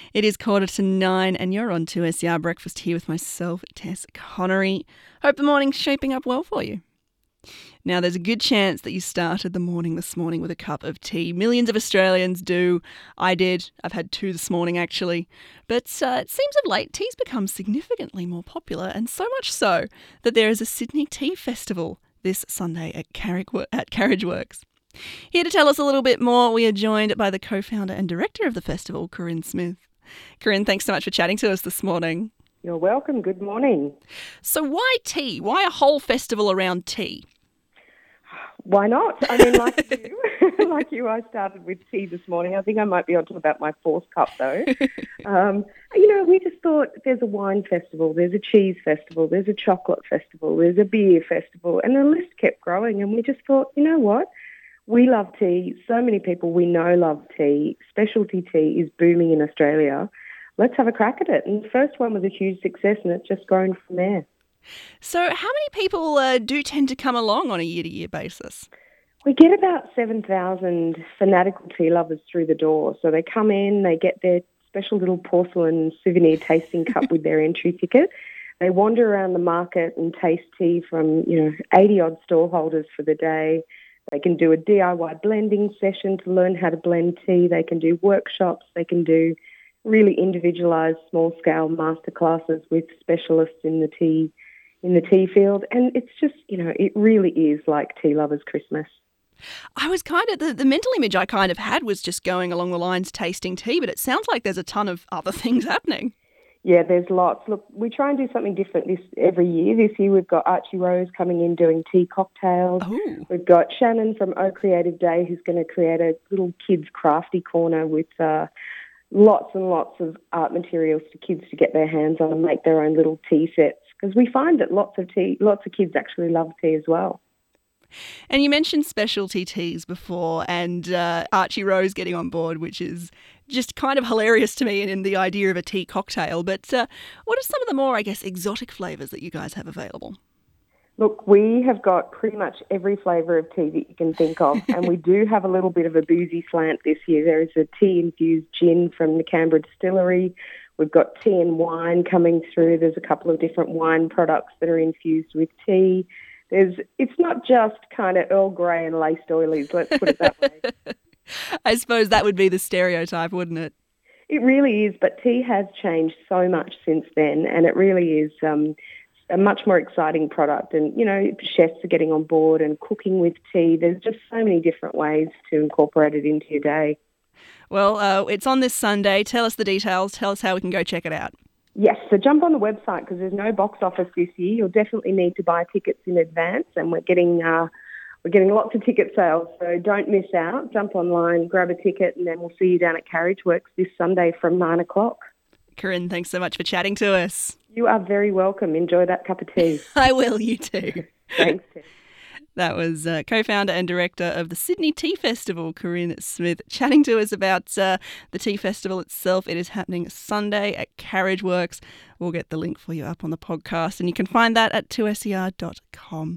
It is 8:45 and you're on 2SER Breakfast here with myself, Tess Connery. Hope the morning's shaping up well for you. Now, there's a good chance that you started the morning this morning with a cup of tea. Millions of Australians do. I did. I've had 2 this morning, actually. But it seems of late tea's become significantly more popular, and so much so that there is a Sydney Tea Festival this Sunday at Carriage Works. Here to tell us a little bit more, we are joined by the co-founder and director of the festival, Corinne Smith. Corinne, thanks so much for chatting to us this morning. You're welcome. Good morning. So why tea? Why a whole festival around tea? Why not? I mean, like you, I started with tea this morning. I think I might be on to about my 4th cup, though. We just thought there's a wine festival, there's a cheese festival, there's a chocolate festival, there's a beer festival, and the list kept growing. And we just thought, you know what? We love tea. So many people we know love tea. Specialty tea is booming in Australia. Let's have a crack at it. And the first one was a huge success, and it's just grown from there. So how many people do tend to come along on a year-to-year basis? We get about 7,000 fanatical tea lovers through the door. So they come in, they get their special little porcelain souvenir tasting cup with their entry ticket. They wander around the market and taste tea from, 80-odd stallholders for the day. They can do a DIY blending session to learn how to blend tea. They can do workshops. They can do really individualised, small-scale masterclasses with specialists in the tea field. And it's just, it really is like tea lovers' Christmas. I was kind of, the mental image I kind of had was just going along the lines tasting tea, but it sounds like there's a ton of other things happening. Yeah, there's lots. Look, we try and do something different every year. This year we've got Archie Rose coming in doing tea cocktails. Ooh. We've got Shannon from O Creative Day who's going to create a little kids crafty corner with lots and lots of art materials for kids to get their hands on and make their own little tea sets. Because we find that lots of kids actually love tea as well. And you mentioned specialty teas before and Archie Rose getting on board, which is just kind of hilarious to me in the idea of a tea cocktail. But what are some of the more, exotic flavours that you guys have available? Look, we have got pretty much every flavour of tea that you can think of, and we do have a little bit of a boozy slant this year. There is a tea-infused gin from the Canberra Distillery. We've got tea and wine coming through. There's a couple of different wine products that are infused with tea. It's not just kind of Earl Grey and laced oilies, let's put it that way. I suppose that would be the stereotype, wouldn't it? It really is, but tea has changed so much since then, and it really is a much more exciting product. And, chefs are getting on board and cooking with tea. There's just so many different ways to incorporate it into your day. Well, it's on this Sunday. Tell us the details. Tell us how we can go check it out. Yes, so jump on the website because there's no box office this year. You'll definitely need to buy tickets in advance, and we're getting lots of ticket sales, so don't miss out. Jump online, grab a ticket, and then we'll see you down at Carriage Works this Sunday from 9 o'clock. Corinne, thanks so much for chatting to us. You are very welcome. Enjoy that cup of tea. I will, you too. Thanks, Tim. That was co-founder and director of the Sydney Tea Festival, Corinne Smith, chatting to us about the tea festival itself. It is happening Sunday at Carriage Works. We'll get the link for you up on the podcast, and you can find that at 2ser.com.